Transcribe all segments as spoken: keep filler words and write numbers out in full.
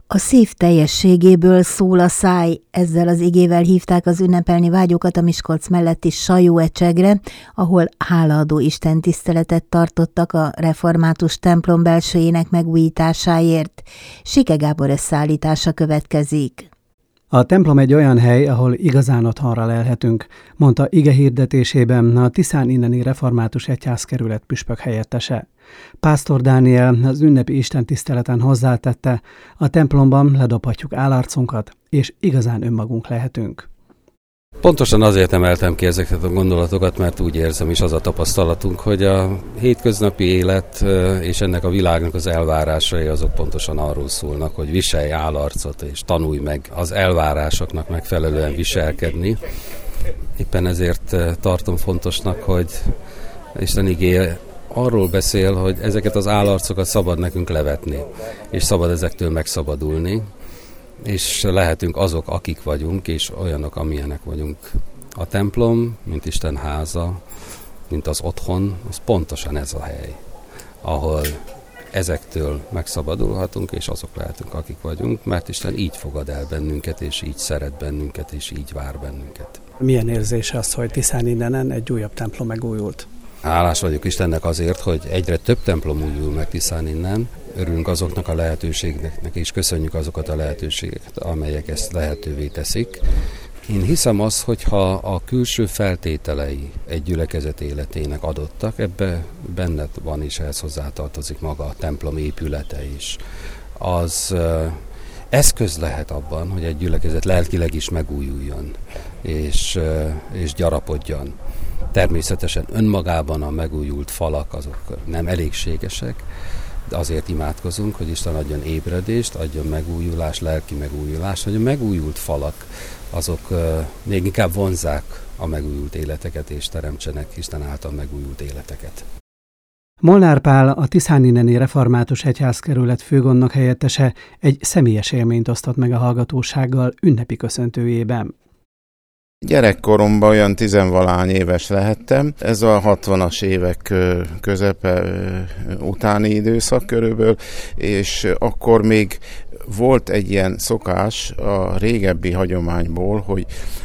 A szív teljességéből szól a száj, ezzel az igével hívták az ünnepelni vágyókat a Miskolc melletti Sajóecsegre, ahol hálaadó istentiszteletet tartottak a református templom belsőjének megújításáért. Sike Gábor összeállítása következik. A templom egy olyan hely, ahol igazán otthonra lelhetünk, mondta ige hirdetésében a Tiszán inneni református egyházkerület püspök helyettese. Pásztor Dániel az ünnepi istentiszteleten hozzátette, a templomban ledobhatjuk állarcunkat, és igazán önmagunk lehetünk. Pontosan azért emeltem ki ezeket a gondolatokat, mert úgy érzem is az a tapasztalatunk, hogy a hétköznapi élet és ennek a világnak az elvárásai azok pontosan arról szólnak, hogy viselj állarcot és tanulj meg az elvárásoknak megfelelően viselkedni. Éppen ezért tartom fontosnak, hogy Isten igéje arról beszél, hogy ezeket az állarcokat szabad nekünk levetni, és szabad ezektől megszabadulni, és lehetünk azok, akik vagyunk, és olyanok, amilyenek vagyunk. A templom, mint Isten háza, mint az otthon, az pontosan ez a hely, ahol ezektől megszabadulhatunk, és azok lehetünk, akik vagyunk, mert Isten így fogad el bennünket, és így szeret bennünket, és így vár bennünket. Milyen érzés az, hogy Tiszán innenen egy újabb templom megújult? Hálás vagyok Istennek azért, hogy egyre több templom újul meg Tiszán innen. Örülünk azoknak a lehetőségeknek, és köszönjük azokat a lehetőségeket, amelyek ezt lehetővé teszik. Én hiszem azt, hogyha a külső feltételei egy gyülekezet életének adottak, ebbe benne van, és ehhez hozzátartozik maga a templom épülete is. Az eszköz lehet abban, hogy egy gyülekezet lelkileg is megújuljon, és, és gyarapodjon. Természetesen önmagában a megújult falak azok nem elégségesek, de azért imádkozunk, hogy Isten adjon ébredést, adjon megújulást, lelki megújulást, hogy a megújult falak azok még inkább vonzzák a megújult életeket, és teremtsenek Isten által megújult életeket. Molnár Pál, a Tiszán inneni református egyházkerület főgondnok helyettese egy személyes élményt osztott meg a hallgatósággal ünnepi köszöntőjében. Gyerekkoromban olyan tizenvalány éves lehettem. Ez a hatvanas évek közepe utáni időszak körülbelül, és akkor még volt egy ilyen szokás a régebbi hagyományból, hogy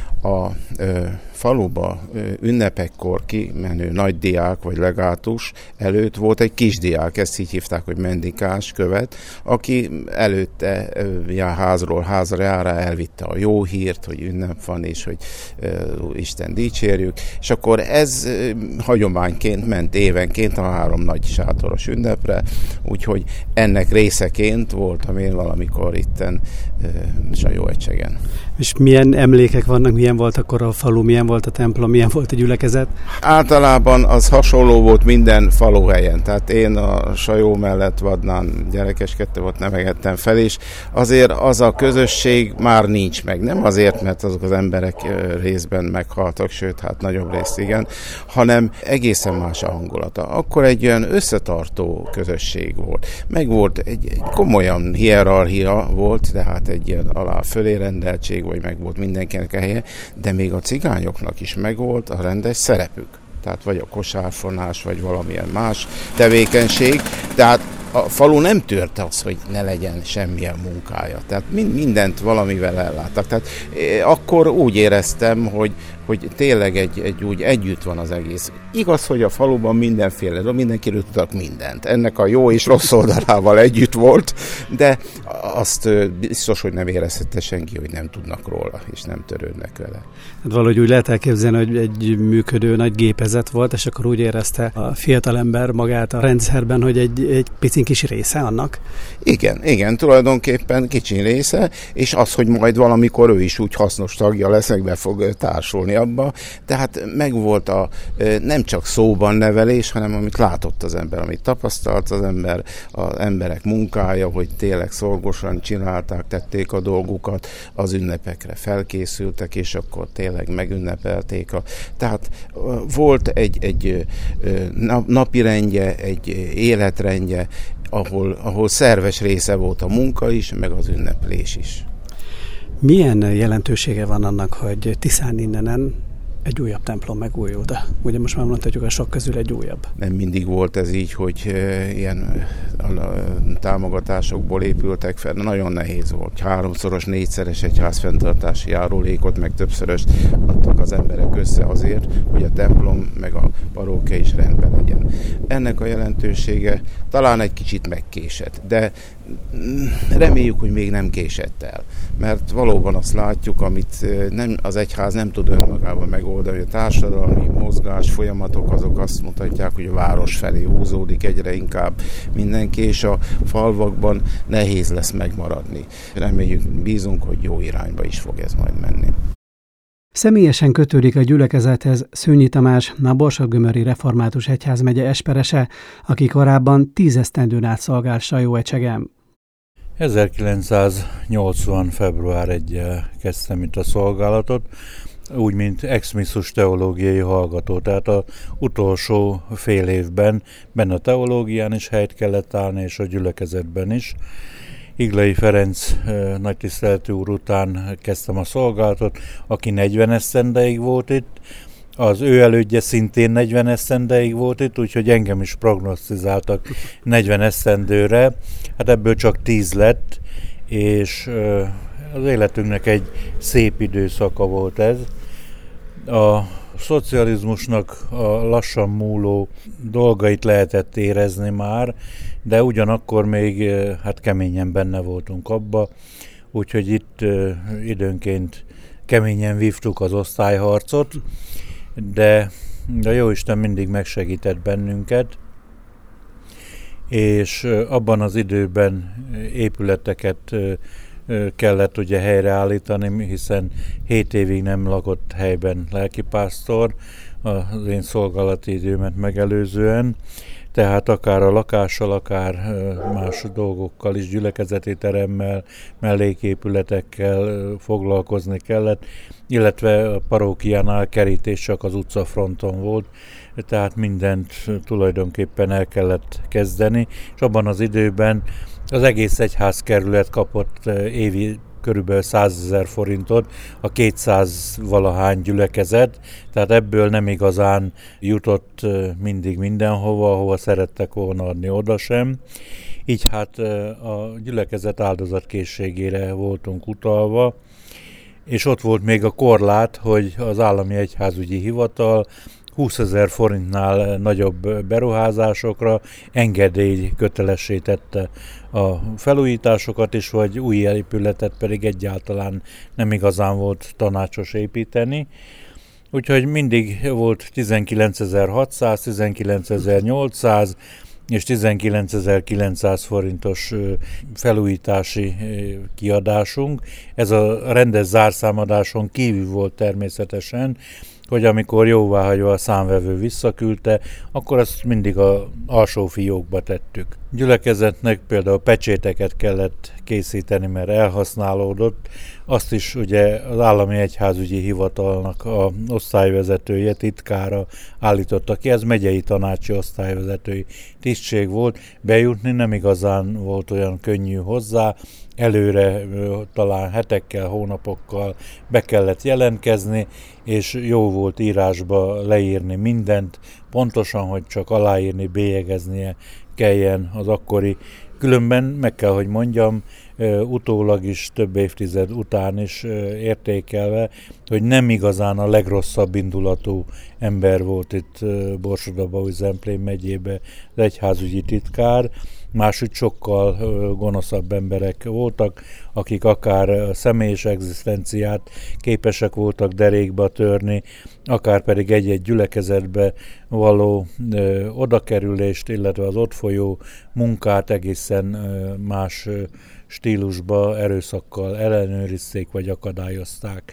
a ö, faluba ö, ünnepekkor kimenő nagydiák vagy legátus előtt volt egy kisdiák, ezt így hívták, hogy mendikás követ, aki előtte ö, já, házról házra jára elvitte a jó hírt, hogy ünnep van, és hogy ö, Isten dicsérjük, és akkor ez ö, hagyományként ment évenként a három nagy sátoros ünnepre, úgyhogy ennek részeként voltam én valamikor itten ö, Sajóecsegen. És milyen emlékek vannak, milyen volt akkor a falu, milyen volt a templom, milyen volt a gyülekezet? Általában az hasonló volt minden faluhelyen. Tehát én a Sajó mellett Vadnán gyerekeskedtem, ott nevegettem fel, és azért az a közösség már nincs meg. Nem azért, mert azok az emberek részben meghaltak, sőt, hát nagyobb részt igen, hanem egészen más a hangulata. Akkor egy olyan összetartó közösség volt. Meg volt egy, egy komolyan hierarchia volt, tehát egy ilyen alá fölé rendeltség, vagy meg volt mindenkinek a helye, de még a cigányoknak is megvolt a rendes szerepük. Tehát vagy a kosárfonás, vagy valamilyen más tevékenység. Tehát a falu nem törte azt, hogy ne legyen semmilyen munkája. Tehát mindent valamivel elláttak. Tehát akkor úgy éreztem, hogy, hogy tényleg egy, egy úgy együtt van az egész. Igaz, hogy a faluban mindenféle, de mindenkiről tudtak mindent. Ennek a jó és rossz oldalával együtt volt, de azt biztos, hogy nem érezhette senki, hogy nem tudnak róla, és nem törődnek vele. Hát valahogy úgy lehet elképzelni, hogy egy működő nagy gépezet volt, és akkor úgy érezte a fiatalember magát a rendszerben, hogy egy, egy picin kis része annak? Igen, igen, tulajdonképpen kicsi része, és az, hogy majd valamikor ő is úgy hasznos tagja lesz, meg be fog társulni abba. Tehát megvolt a nem csak szóban nevelés, hanem amit látott az ember, amit tapasztalt az ember, az emberek munkája, hogy tényleg szorgosan csinálták, tették a dolgukat, az ünnepekre felkészültek, és akkor tényleg megünnepelték. A, tehát volt egy, egy napirendje, egy életrendje, ahol, ahol szerves része volt a munka is, meg az ünneplés is. Milyen jelentősége van annak, hogy Tiszán innenen egy újabb templom megújult. Ugye most már mondhatjuk, a sok közül egy újabb. Nem mindig volt ez így, hogy ilyen támogatásokból épültek fel. Nagyon nehéz volt. Háromszoros, négyszeres egyházfenntartási járulékot, meg többszörös adtak az emberek össze azért, hogy a templom meg a parókia is rendben legyen. Ennek a jelentősége talán egy kicsit megkésett, de reméljük, hogy még nem késett el. Mert valóban azt látjuk, amit nem, az egyház nem tud önmagában megoldani. A társadalmi mozgás, folyamatok azok azt mutatják, hogy a város felé húzódik egyre inkább mindenki, és a falvakban nehéz lesz megmaradni. Reméljük, bízunk, hogy jó irányba is fog ez majd menni. Személyesen kötődik a gyülekezethez Szőnyi Tamás, a Borsod-Gömöri Református Egyházmegye esperese, aki korábban tízesztendőn át szolgált Sajóecsegen. ezerkilencszáznyolcvan. február elsején kezdtem itt a szolgálatot, úgy, mint ex-misszus teológiai hallgató. Tehát az utolsó fél évben benne a teológián is helyt kellett állni, és a gyülekezetben is. Iglai Ferenc nagytiszteletű úr után kezdtem a szolgálatot, aki negyven esztendeig volt itt. Az ő elődje szintén negyven esztendeig volt itt, úgyhogy engem is prognosztizáltak negyven esztendőre. Hát ebből csak tíz lett, és az életünknek egy szép időszaka volt ez. A szocializmusnak a lassan múló dolgait lehetett érezni már, de ugyanakkor még hát keményen benne voltunk abba, úgyhogy itt időnként keményen vívtuk az osztályharcot, de a Jóisten mindig megsegített bennünket, és abban az időben épületeket kellett ugye helyreállítani, hiszen hét évig nem lakott helyben lelkipásztor az én szolgálati időmet megelőzően, tehát akár a lakással, akár más dolgokkal is, gyülekezeti teremmel, melléképületekkel foglalkozni kellett, illetve a parókiánál kerítés csak az utcafronton volt, tehát mindent tulajdonképpen el kellett kezdeni, és abban az időben az egész egyházkerület kapott évi körülbelül százezer forintot, a kétszáz valahány gyülekezet, tehát ebből nem igazán jutott mindig mindenhova, ahova szerettek volna adni, oda sem. Így hát a gyülekezet áldozatkészségére voltunk utalva, és ott volt még a korlát, hogy az Állami Egyházügyi Hivatal húszezer forintnál nagyobb beruházásokra engedély kötelessé tette a felújításokat is, vagy új épületet pedig egyáltalán nem igazán volt tanácsos építeni. Úgyhogy mindig volt tizenkilencezer-hatszáz, tizenkilencezer-nyolcszáz és tizenkilencezer-kilencszáz forintos felújítási kiadásunk. Ez a rendes zárszámadáson kívül volt természetesen, hogy amikor jóváhagyva a számvevő visszaküldte, akkor azt mindig az alsó fiókba tettük. Gyülekezetnek például pecséteket kellett készíteni, mert elhasználódott. Azt is ugye az Állami Egyházügyi Hivatalnak a osztályvezetője, titkára állította ki. Ez megyei tanácsi osztályvezetői tisztség volt. Bejutni nem igazán volt olyan könnyű hozzá. Előre talán hetekkel, hónapokkal be kellett jelentkezni, és jó volt írásba leírni mindent, pontosan, hogy csak aláírni, bélyegeznie kelljen az akkori. Különben meg kell, hogy mondjam, utólag is, több évtized után is értékelve, hogy nem igazán a legrosszabb indulatú ember volt itt Borsod-Abaúj-Zemplén megyébe az egyházügyi titkár. Máshogy sokkal gonoszabb emberek voltak, akik akár személyes egzisztenciát képesek voltak derékba törni, akár pedig egy-egy gyülekezetbe való ö, odakerülést, illetve az ott folyó munkát egészen ö, más ö, stílusba erőszakkal ellenőrizték vagy akadályozták.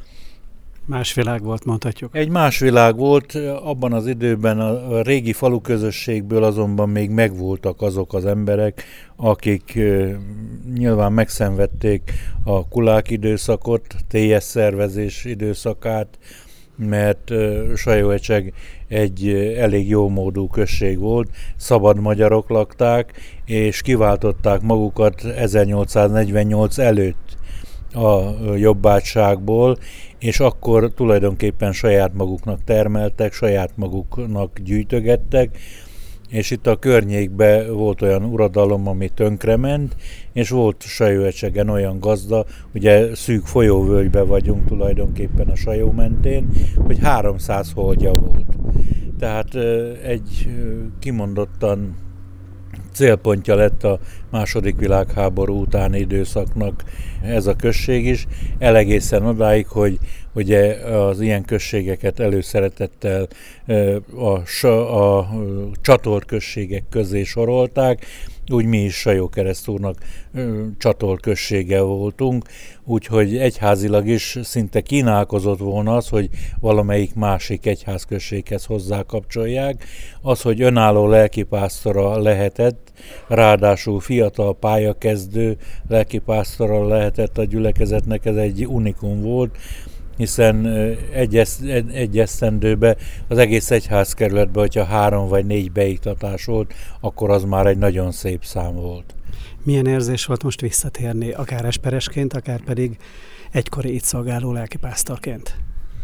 Más világ volt, mondhatjuk. Egy más világ volt, abban az időben a régi falu közösségből azonban még megvoltak azok az emberek, akik nyilván megszenvedték a kulák időszakot, té es szervezés időszakát, mert Sajóecseg egy elég jómódú község volt, szabad magyarok lakták, és kiváltották magukat ezernyolcszáznegyvennyolc előtt. a jobbátságból, és akkor tulajdonképpen saját maguknak termeltek, saját maguknak gyűjtögettek, és itt a környékben volt olyan uradalom, ami tönkrement, és volt Sajóecsegen olyan gazda, ugye szűk folyóvölgyben vagyunk tulajdonképpen a Sajó mentén, hogy háromszáz holdja volt. Tehát egy kimondottan célpontja lett a második világháború utáni időszaknak ez a község is, elegészen odáig, hogy ugye az ilyen községeket előszeretettel a, a, a csatolt községek közé sorolták, úgy mi is Sajó-Keresztúrnak csatolt községe voltunk, úgyhogy egyházilag is szinte kínálkozott volna az, hogy valamelyik másik egyházközséghez hozzákapcsolják. Az, hogy önálló lelkipásztora lehetett, ráadásul fiatal pályakezdő lelkipásztora lehetett a gyülekezetnek, ez egy unikum volt, hiszen egy, esz, egy esztendőben az egész egyházkerületben, hogyha három vagy négy beiktatás volt, akkor az már egy nagyon szép szám volt. Milyen érzés volt most visszatérni, akár esperesként, akár pedig egykori itt szolgáló lelkipásztorként?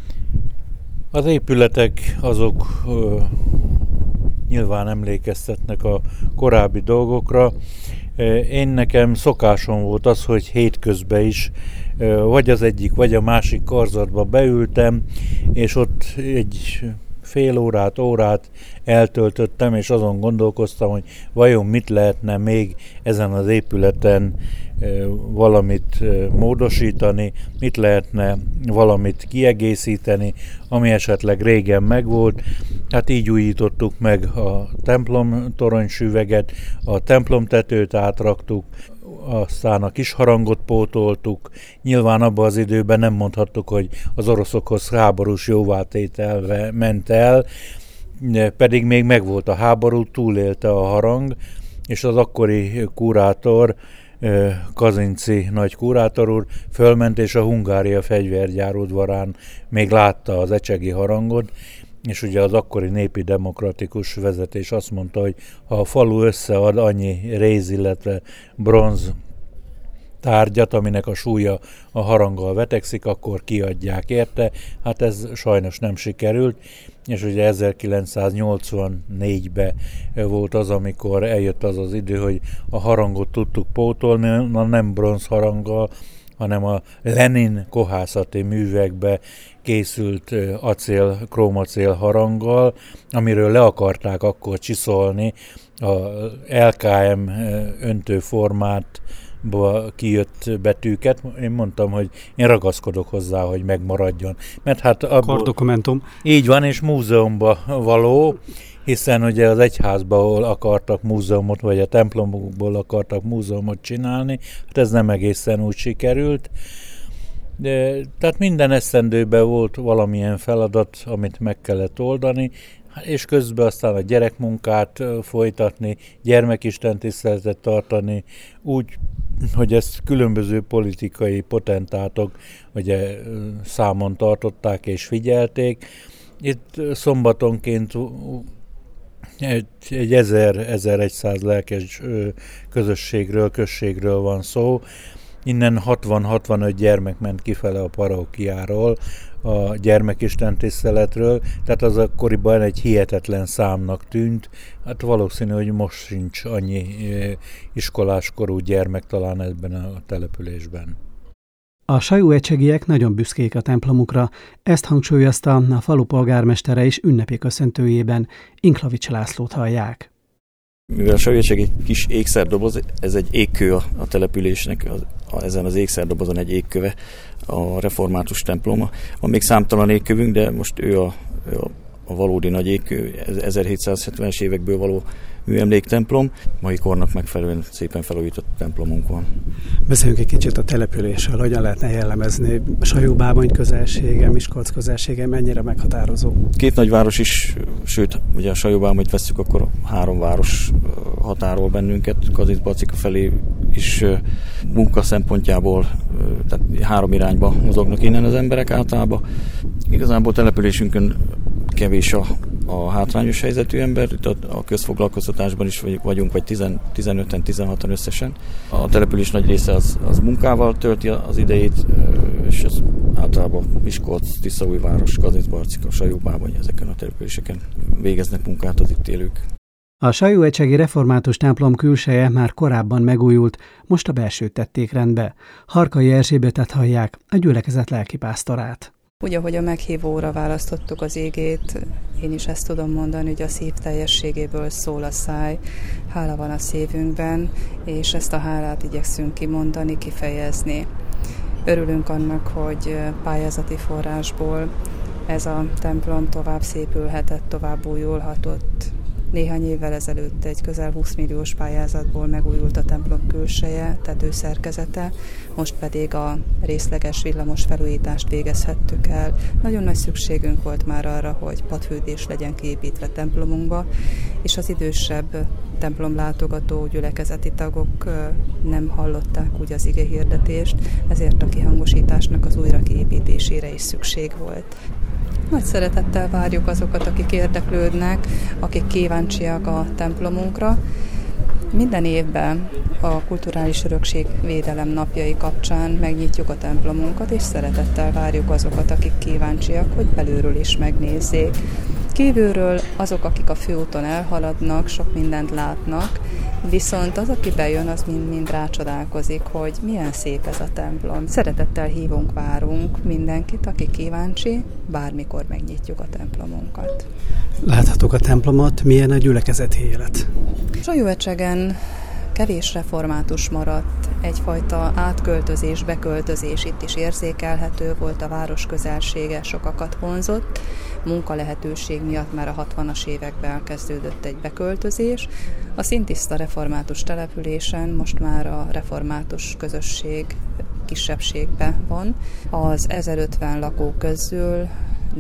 Az épületek azok ö, nyilván emlékeztetnek a korábbi dolgokra. Én nekem szokásom volt az, hogy hétközben is vagy az egyik, vagy a másik karzatba beültem, és ott egy fél órát, órát eltöltöttem, és azon gondolkoztam, hogy vajon mit lehetne még ezen az épületen valamit módosítani, mit lehetne valamit kiegészíteni, ami esetleg régen megvolt. Hát így újítottuk meg a templom toronysüveget, a templomtetőt átraktuk, aztán a kis harangot pótoltuk. Nyilván abban az időben nem mondhattuk, hogy az oroszokhoz háborús jóvátételre ment el, pedig még megvolt a háború, túlélte a harang, és az akkori kurátor, Kazinci nagy kurátor úr fölment, és a Hungária fegyvergyár udvarán még látta az ecsegi harangot, és ugye az akkori népi demokratikus vezetés azt mondta, hogy ha a falu összead annyi réz, illetve bronz tárgyat, aminek a súlya a haranggal vetekszik, akkor kiadják érte. Hát ez sajnos nem sikerült, és ugye ezerkilencszáznyolcvannégyben volt az, amikor eljött az az idő, hogy a harangot tudtuk pótolni, na nem bronz haranggal, hanem a Lenin kohászati művekbe készült acél, krómacél haranggal, amiről le akarták akkor csiszolni a el ká em öntőformát, kijött betűket. Én mondtam, hogy én ragaszkodok hozzá, hogy megmaradjon. Mert hát abból, kordokumentum. Így van, és múzeumba való, hiszen ugye az egyházból akartak múzeumot, vagy a templomokból akartak múzeumot csinálni, hát ez nem egészen úgy sikerült. De, tehát minden esztendőben volt valamilyen feladat, amit meg kellett oldani, és közben aztán a gyerekmunkát folytatni, gyermekistentiszteletet tartani, úgy, hogy ezt különböző politikai potentátok ugye számon tartották és figyelték. Itt szombatonként egy, egy ezer-ezerszáz lelkes közösségről, községről van szó. Innen hatvan-hatvanöt gyermek ment kifele a parókiáról, a gyermekistentiszteletről, tehát az akkoriban egy hihetetlen számnak tűnt. Hát valószínű, hogy most sincs annyi iskoláskorú gyermek talán ebben a településben. A sajóecsegiek nagyon büszkék a templomukra, ezt hangsúlyozta a falu polgármestere is ünnepi köszöntőjében, Inklavics Lászlót hallják. Mivel a sajóecseg egy kis ékszerdoboz, ez egy égkő a, a településnek, a, a, ezen az ékszerdobozon egy égköve, a református temploma. Van még számtalan égkövünk, de most ő a, ő a, a valódi nagy égkő, ezerhétszázhetvenes évekből való műemléktemplom. Mai kornak megfelelően szépen felújított templomunk van. Beszéljünk egy kicsit a településről, hogyan lehetne jellemezni Sajó-Bábony közelsége, Miskolc közelsége, mennyire meghatározó? Két nagyváros is, sőt, ugye a Sajó-Bábonyt vesszük, akkor három város határol bennünket, Kazincbarcika felé is munka szempontjából, tehát három irányba mozognak innen az emberek általában. Igazából településünkön kevés a a hátrányos helyzetű ember, itt a, a közfoglalkoztatásban is vagyunk, vagy tizenöten, tizenhatan összesen. A település nagy része az, az munkával tölti az idejét, és ez általában Miskolc, Tiszaújváros, Kazincbarcika, Sajóbábony, ezeken a településeken végeznek munkát az itt élők. A sajóecsegi református templom külseje már korábban megújult, most a belsőt tették rendbe. Harkai Erzsébetet hallják, a gyülekezet lelkipásztorát. Úgy, ahogy a meghívóra választottuk az igét, én is ezt tudom mondani, hogy a szív teljességéből szól a száj, hála van a szívünkben, és ezt a hálát igyekszünk kimondani, kifejezni. Örülünk annak, hogy pályázati forrásból ez a templom tovább szépülhetett, tovább újulhatott. Néhány évvel ezelőtt egy közel húsz milliós pályázatból megújult a templom külseje, tetőszerkezete, most pedig a részleges villamos felújítást végezhettük el. Nagyon nagy szükségünk volt már arra, hogy padhűtés legyen kiépítve templomunkba, és az idősebb templomlátogató gyülekezeti tagok nem hallották úgy az igehirdetést, ezért a kihangosításnak az újra kiépítésére is szükség volt. Nagy szeretettel várjuk azokat, akik érdeklődnek, akik kíváncsiak a templomunkra. Minden évben a kulturális örökség védelem napjai kapcsán megnyitjuk a templomunkat, és szeretettel várjuk azokat, akik kíváncsiak, hogy belülről is megnézzék. Kívülről azok, akik a főúton elhaladnak, sok mindent látnak, viszont az, aki bejön, az mind-mind rácsodálkozik, hogy milyen szép ez a templom. Szeretettel hívunk, várunk mindenkit, aki kíváncsi, bármikor megnyitjuk a templomunkat. Láthatók a templomot, milyen a gyülekezeti élet? Sajóecsegen kevés református maradt, egyfajta átköltözés, beköltözés itt is érzékelhető volt, a város közelsége sokakat vonzott, munkalehetőség miatt már a hatvanas években elkezdődött egy beköltözés. A szintiszta református településen most már a református közösség kisebbségben van. Az ezerötven lakó közül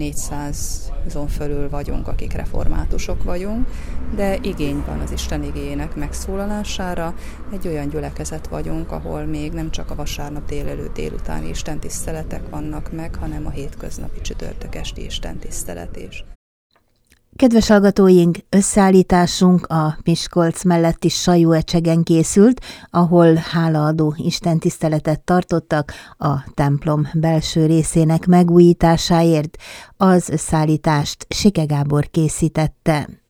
négyszázon fölül vagyunk, akik reformátusok vagyunk, de igény van az Isten igéjének megszólalására. Egy olyan gyülekezet vagyunk, ahol még nem csak a vasárnap délelőtt délutáni istentiszteletek vannak meg, hanem a hétköznapi csütörtök esti istentisztelet is. Kedves hallgatóink, összeállításunk a Miskolc melletti Sajóecsegen készült, ahol hálaadó istentiszteletet tartottak a templom belső részének megújításáért. Az összeállítást Sike Gábor készítette.